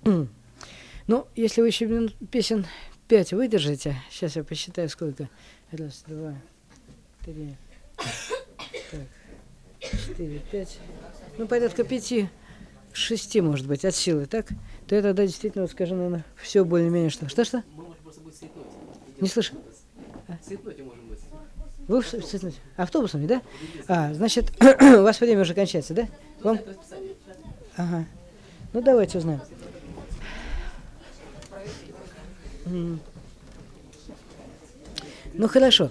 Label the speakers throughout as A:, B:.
A: Ну, если вы еще минут песен 5 выдержите, сейчас я посчитаю сколько. Раз, два, три, так, 4, 5. Ну, порядка 5-6, может быть, от силы, так? То это, да, действительно, вот скажем, наверное, все более-менее что. Что? Не слышу.
B: Цветноте можем быть.
A: Вы в цветноте? Автобусами, да? Значит, у вас время уже кончается, да? Вам? Ага. Ну, давайте узнаем. Ну, хорошо.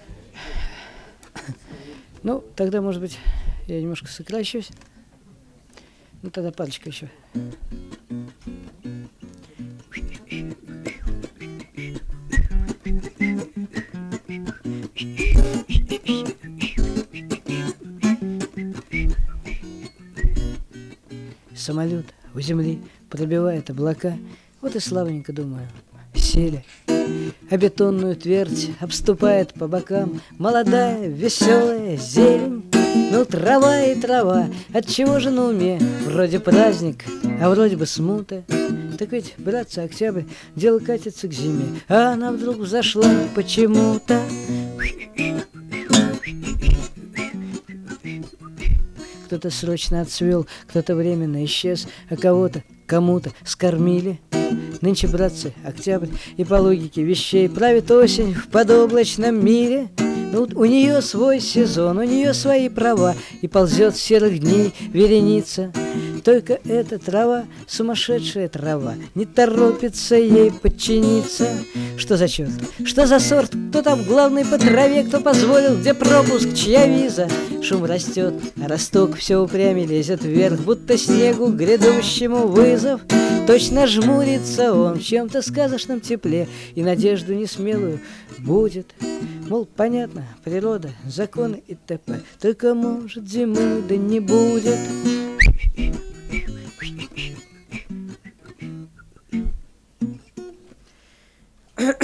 A: Ну, тогда, может быть, я немножко сокращусь. Ну, тогда парочка еще. Самолет у земли пробивает облака. Вот и славненько, думаю, сели. А бетонную твердь обступает по бокам молодая, веселая зелень. Ну, трава и трава, отчего же на уме? Вроде праздник, а вроде бы смута. Так ведь, братцы, октябрь, дело катится к зиме, а она вдруг взошла почему-то. Кто-то срочно отцвел, кто-то временно исчез, а кому-то скормили. Нынче, братцы, октябрь, и по логике вещей правит осень в подоблачном мире. Ну, у нее свой сезон, у нее свои права, и ползет серых дней вереница. Только эта трава, сумасшедшая трава, не торопится ей подчиниться. Что за черт? Что за сорт? Кто там главный по траве? Кто позволил? Где пропуск? Чья виза? Шум растет, а росток все упрямее лезет вверх, будто снегу грядущему вызов. Точно жмурится он в чем-то сказочном тепле и надежду несмелую будет. Мол, понятно, природа, законы и т.п. Только, может, зимы да не будет.